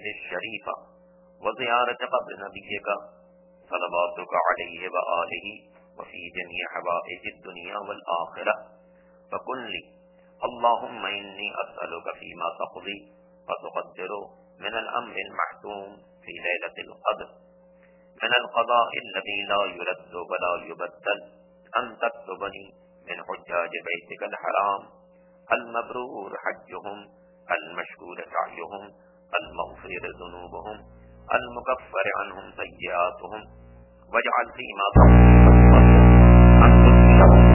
الشریفہ وزیارت قبر نبیک صلواتک علیہ وآلہ وفی جمیع حوائج الدنیا والآخرہ فکن لی اللہم انی اسألک فیما تقضی وتقدر من الامر المحتوم فی لیلۃ القدر من القضاء الذي لا يرد ولا يبدل ان تكتبني من حجاج بيتك الحرام المبرور حجهم المشكور سعيهم المغفر ذنوبهم المكفر عنهم سيئاتهم واجعل فيما تقول ان تدخلهم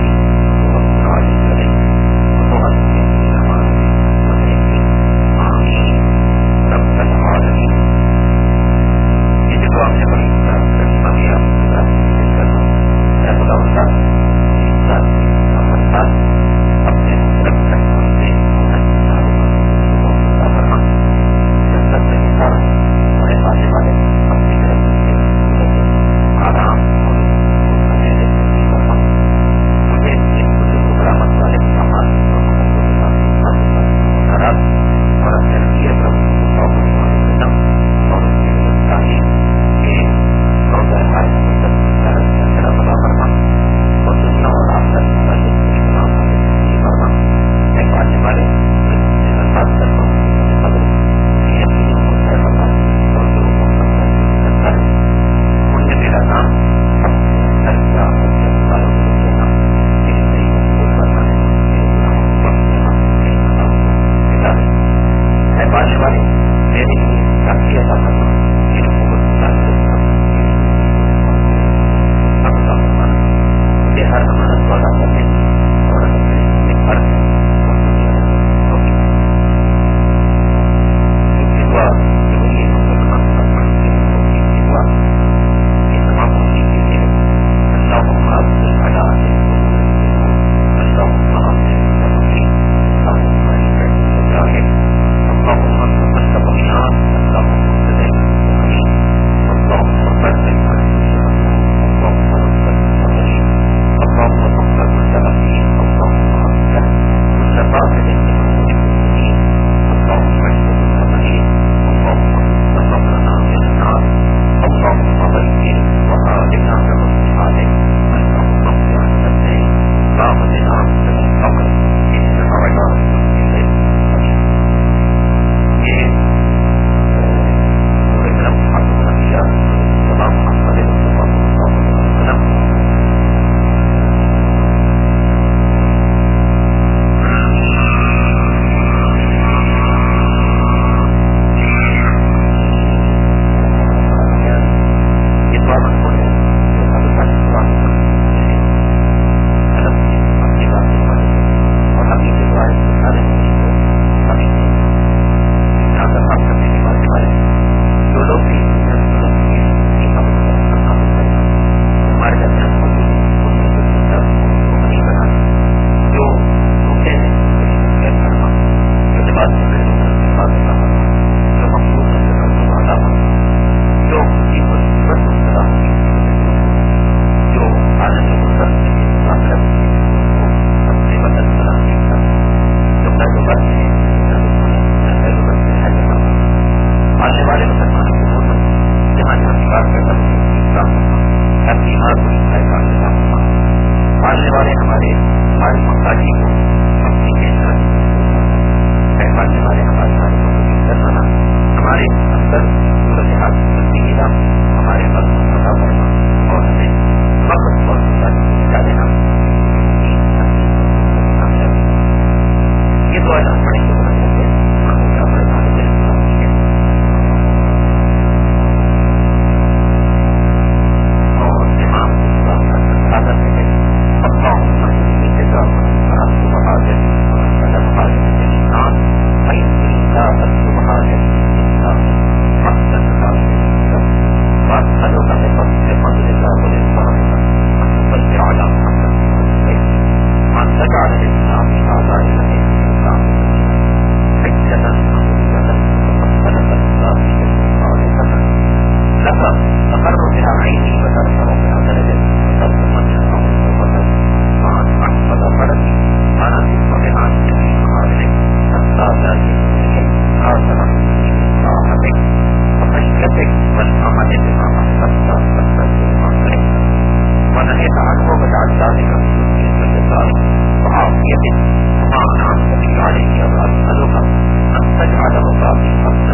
واجعل ذلك في الجزاء وعافية وما أنعمت به عليه وأسألك أن تجعله باقي حسنا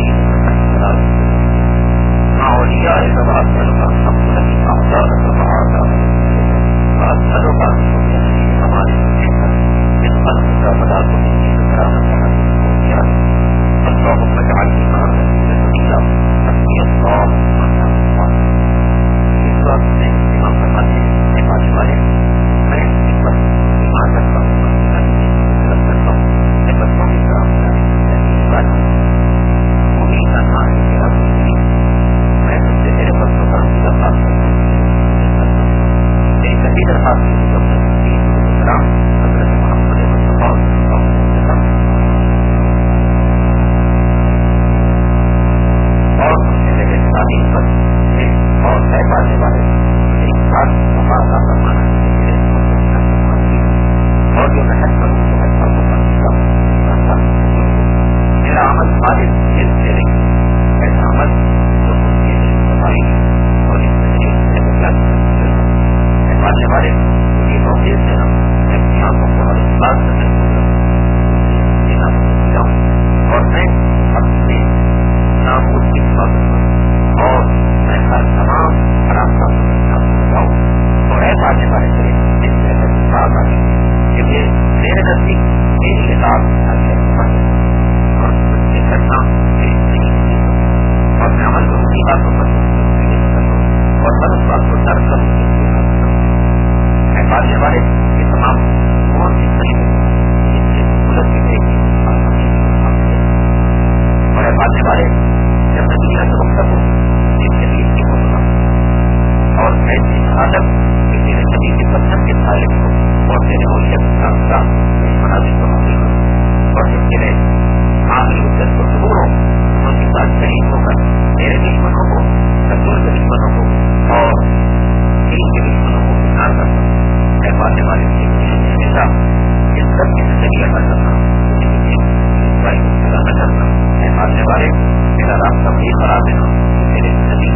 مع أوليائك وأسألك أن تغفر لي أعداءك وأعداءك وأسألك أن تغفر لي أمانك من قلبك فلا تغني كرامك عن الأولياء اللهم اجعلني مع الذين تقيا حسبي الله ونعم الوكيل. اس وقت میں امام فرماتے ہیں نماز والے میں اس وقت ایمان رکھتا ہوں بچوں کی طرح پوری تنہا ہے میرا میں تم سے میرے بچوں کا درخواست کرتا ہوں میری کبھی درخواست حضرت محمد مصطفیٰ اور میرے تعلیم پر اور طے پانے والے ایک ساتھ مفاہمہ فرمانا اور جو محنت کروں تو میں سب کو میرا عمل خالص اس سے نہیں ایسا عمل جو صفائی اور اس طریقے سے پالنے والے یہ موقع سے ہم اپنی آنکھوں کو اور اخلاص سے اور میں اپنے ناموس کی حفاظت اور میں ہر تمام حرام کا بتاؤں اور ایسا آنے والے سے اس سے بات آئی کیونکہ میرے نزدیک میری کتاب اور بچے کرنا اور میں عمل کروں کی باتوں پر اور ہر اس بات کو ترک کروں میں پالنے والے یہ تمام اور اس طریقے اور پالنے والے جب میں دنیا سے مقصد ہوں اس کے لیے کی ہوگا اور ایسی شہادت کہ میرے نبی کے پتھر کے سائے کو اور میرے اولیاء کا مناظر کو حاصل ہوں اور جب میرے آخری حجت کو ضرور ہوں ان کے ساتھ شریک ہو کر میرے دشمنوں کو رسول کے دشمنوں کو اور دین کے دشمنوں کو بچار کر سکوں میں پالنے والے ہمیشہ اس سب کی زندگی ادا کرنا میں پالنے والے میرا راستہ بھی خراب ہے میرے نبی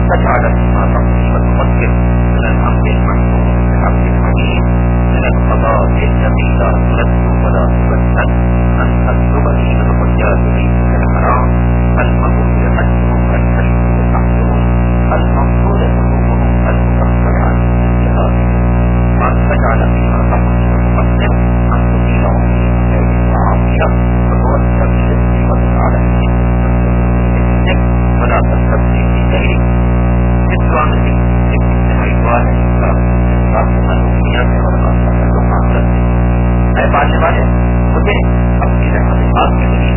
تجعل فيما تقضي وتفكر من الأمر المحمود بالحمد الحميد من القضاء الذي لا تلد ولا تبدل أن تطلبني من الحجاج ليس الحرام المقول يحجهم الحليم يتحجهم المنصور قلوبهم المكفر عن الجهاد وأن تجعل فيما تقضي وتفكر أن تطيلهم في خير وعافية وتوسع بالرزق وتجعل فيه ولا تستبدي في غيره اسلام کی انتہائی دعا ہے اے پانے والے مجھے اپنی رحمت پاک کے ذریعے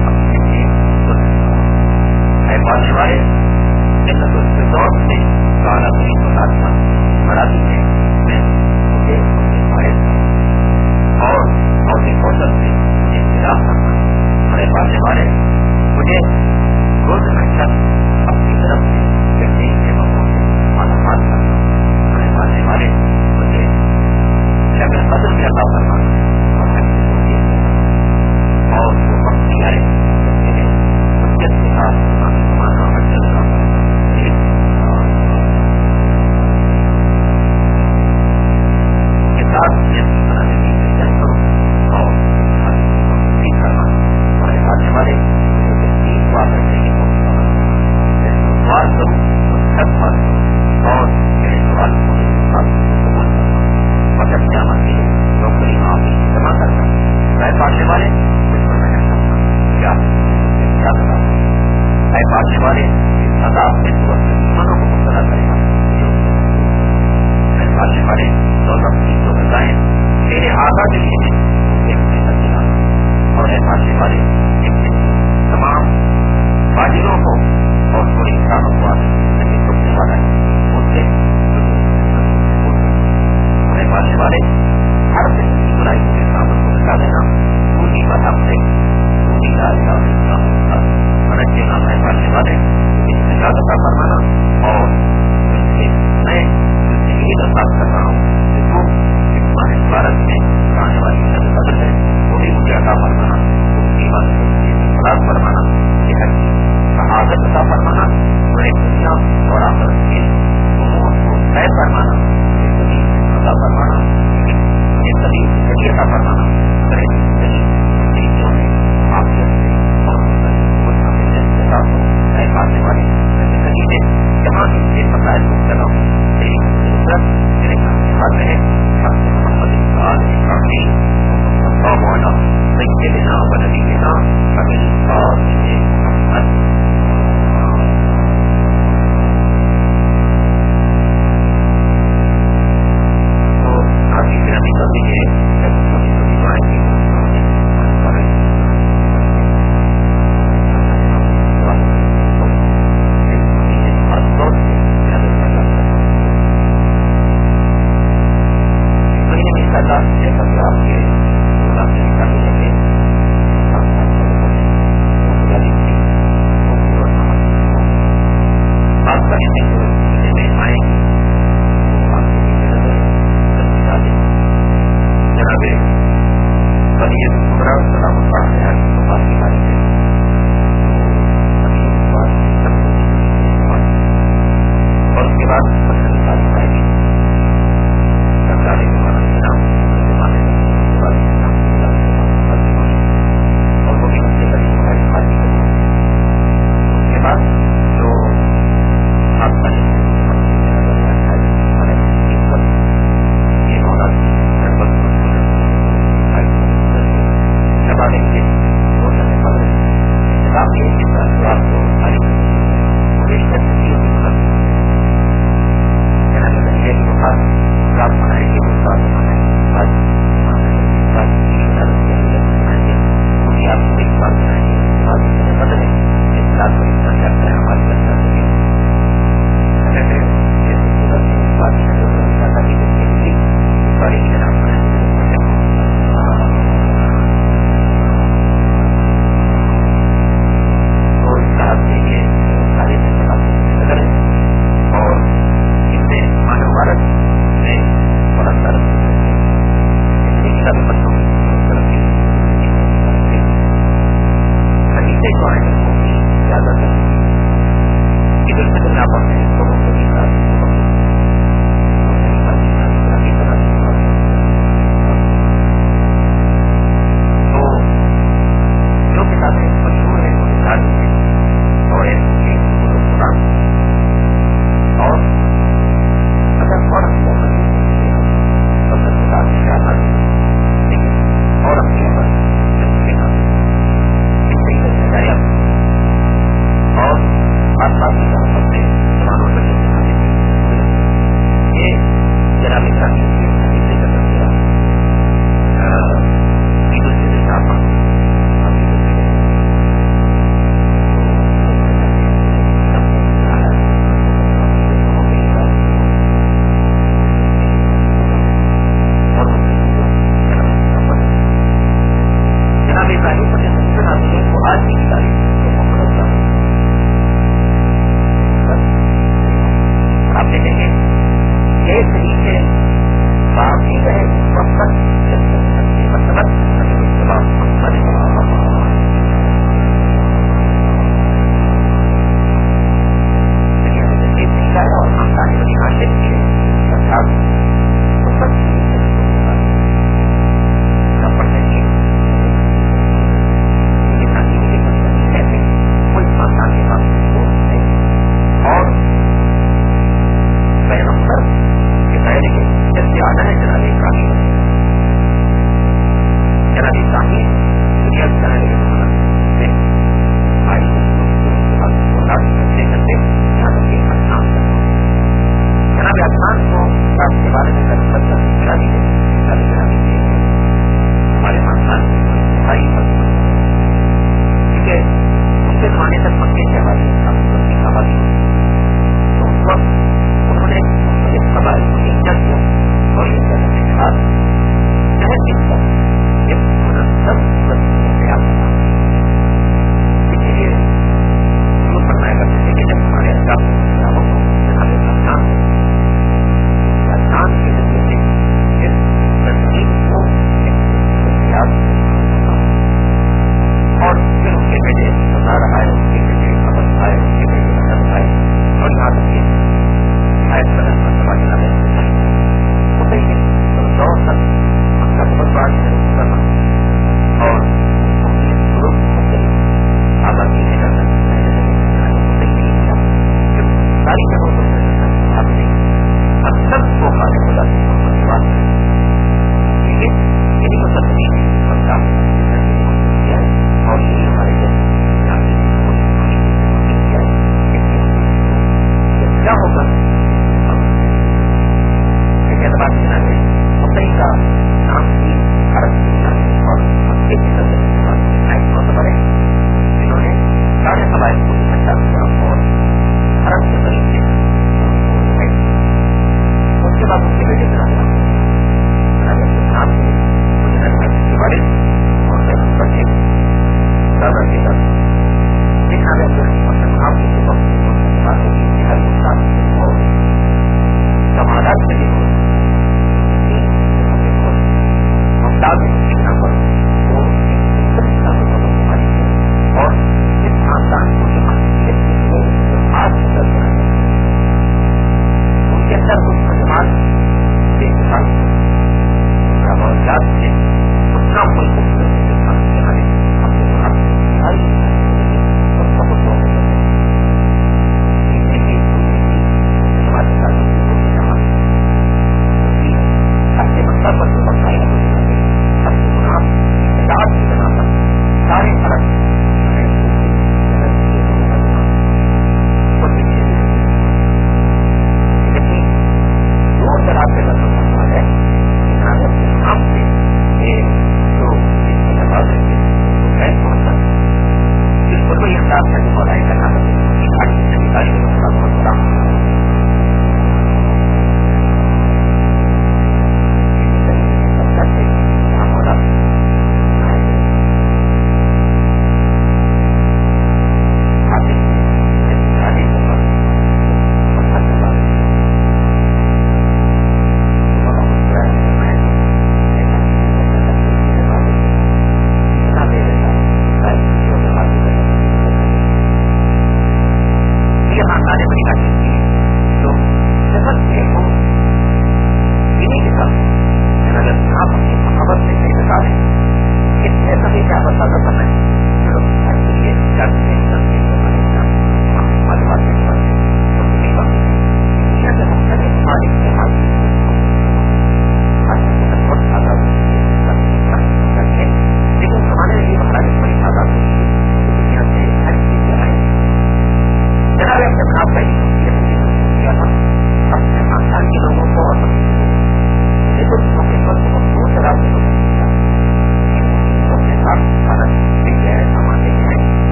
اے پانے والے جنت الفردوس سے گانا نہیں بتاتا بڑا دیجیے میں مجھے اپنے فائد اور کوشل سے انتظام کرنا اے پانے والے مجھے روز محشر اپنی طرف سے یقین کے مقام سے معلومات کرنا اے پانے والے مجھے شب قدر میں عطا فرمانا اور وہ وقت آئے میرے حجت کے ساتھ زمانہ حجت کا کے ساتھ بنانے کی کوشش کروں اور کرنا اور پانے والے بات کرنے کی سوال کروں اور میرے سوال کو قبول کرنا اور جب قیامت کی نوکری معافی جمع کرنا اے پانے والے مجھ پر محنت کرنا کیا کرنا اے پانے والے اس عذاب سے تو اپنے دشمنوں کو مبتلا کرے گا اے پانے والے دولت کی جو غذائیں تیرے آقا کے لیے بھی اور اے پانے والے تمام فاجروں کو اور تھوڑی انسانوں کو نہیں چھوڑنے والا ہے اس سے پانے والے ہر دن کی برائی کے سامنے کو بتا دینا پوری بتا سے پوری نام ہے پانے والے اس سے زیادہ فرمانا اور میں زندگی دستاف کر رہا ہوں جو بھارت میں آنے والی قدر ہے وہ بھی مجھے عطا فرمانا اس کی بات خلاص فرمانا یہ ہے شہادت عطا فرمانا اور ایک دنیا اور آخرت کے امور کو طے فرمانا عطا فرمانا یہ سبھی ذریعے عطا فرمانا اگر ایسی زندگیوں میں عافیت سے اور پانے والی زندگی میں جہاں سے مسائل مبتلا ہوں تیری قدرت میرے گھر کے ساتھ رہے محمد ابراہیم اللہ علیہ سیدنا و نبینا ابی القاسم محمد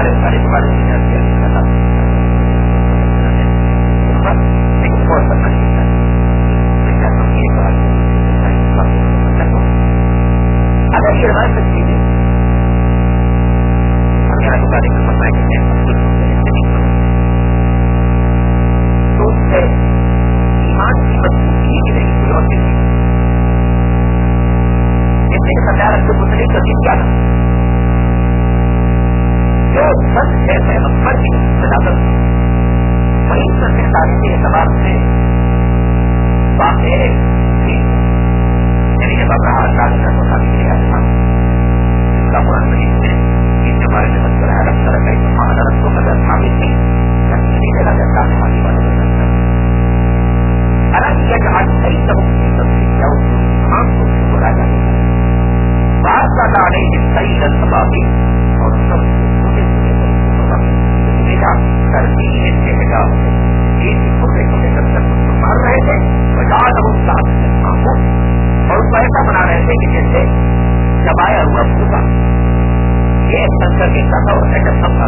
سارے کے بارے میں لیکن بہت کرنا چاہیے. اگر یہ روایت سچی ہے کے بارے میں پتا ہے کہ تو اس سے ایمان کی مضبوطی کی نہیں کوئی اور چیز نہیں. اس لیے سرکار کو پوچھنے کا دن کیا تھا جو سب ہے پیغمبر کی ولادت وہیں پر سے تاریخ کے اعتبار سے واقع تھی. یعنی جب ابراہیم کا مطابق کیا تھا اس کا قرآن مجید میں اس کے بارے میں تذکرہ ہے. رب طرح کا حضرت کو قدر ثابت تھی نہیں لگا جاتا ہے ہماری بات حالانکہ یہ کہ آج کئی سبق کی تفصیل کیا اس تمام کو بولا جاتا ہے. بات کا داڑے صحیح لطفی اور سب سردی سے بجا چھوٹے چھوٹے کر مار رہے تھے بجا کو اور اس کو ایسا بنا رہے تھے کہ جیسے چبایا ہوا پھوٹا ایک کنکر کے ساتھ اور ایک سب کا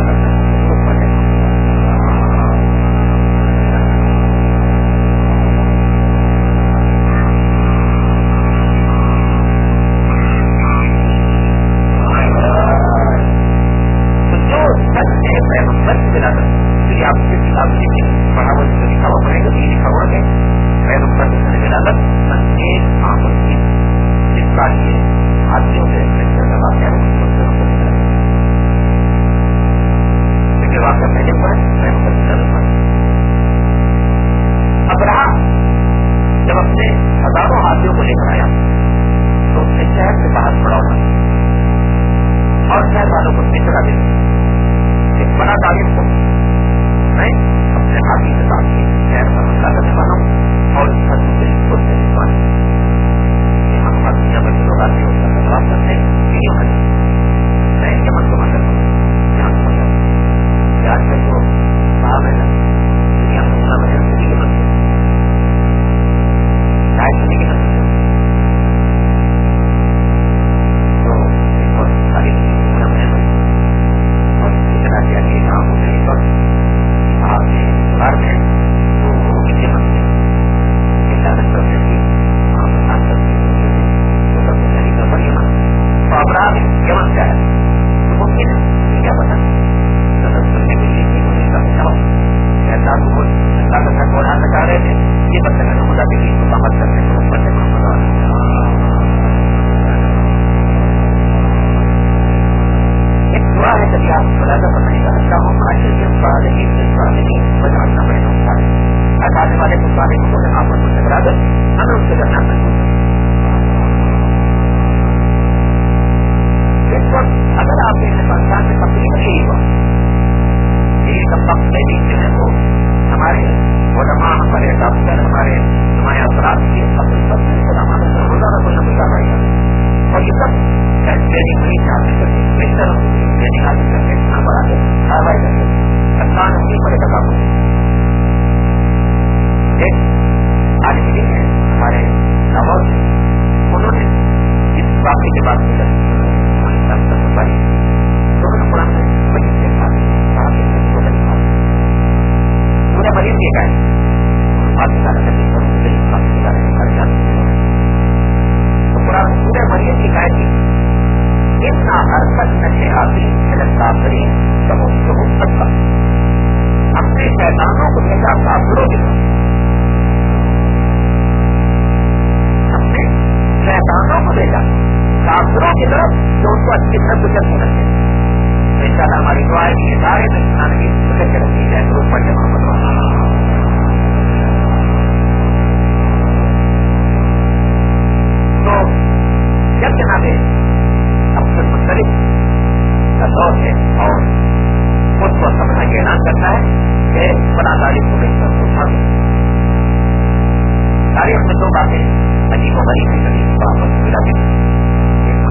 تاریخ میں دو باتیں عجیب و غریب